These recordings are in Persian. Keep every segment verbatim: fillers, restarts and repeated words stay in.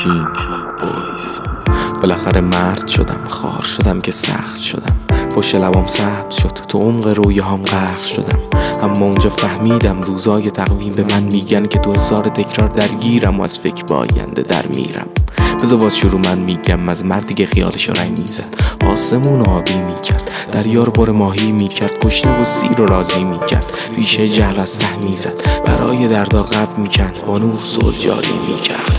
کینگ بویز. بالاخره مرد شدم، خار شدم که سخت شدم، پشت لبام سبز شد، تو عمق رویاهام غرق شدم. اما اونجا فهمیدم روزای تقویم به من میگن که تو حصار تکرار درگیرم و از فکر با آینده در میرم. بذار باز شروع من میگم از مردی که خیالشو رنگ میزد، آسمون آبی میکرد، دریا رو پر ماهی میکرد، گشنه و سیر رو راضی میکرد، ریشه جهل از ته میزد، برای دردا قبل میکند، با نور صلح جاری میکرد.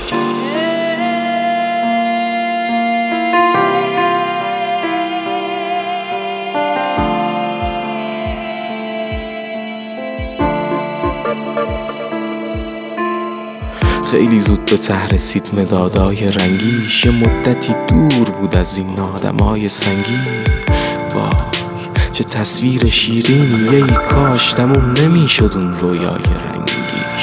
خیلی زود به ته رسید مدادای رنگیش، یه مدتی دور بود از این آدمای سنگین. وای چه تصویر شیرینی، ای کاش تموم نمیشد اون رویای رنگیش.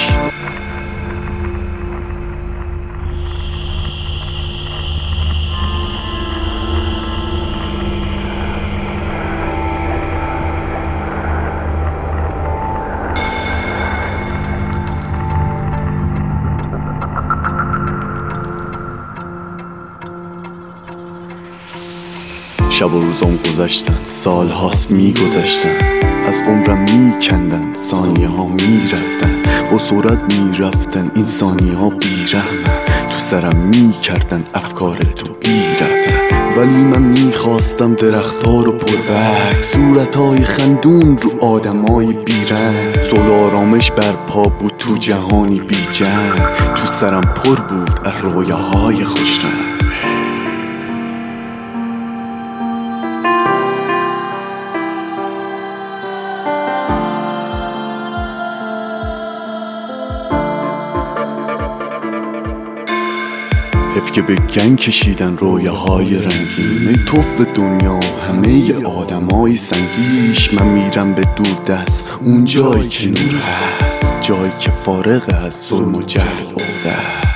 شب و روزم گذشتن، سال هاست می گذشتن، از عمرم می کندن، ثانیه ها می رفتن، با سرعت می رفتن این ثانیه ها بی رحمن، تو سرم می کردن افکار تو بی رفتن. ولی من می خواستم درخت ها رو پر برگ، صورت های خندون رو آدم های بی رنگ، صلح آرامش برپا بود تو جهانی بی جنگ، تو سرم پر بود از رویاهای خوش رنگ. حیف که به گنگ کشیدن رویاهای رنگین، ای توف دنیا همه آدمای سنگیش. من میرم به دور دست، اون جایی که نور هست، جایی که فارغ از ظلم و جهل عقده است.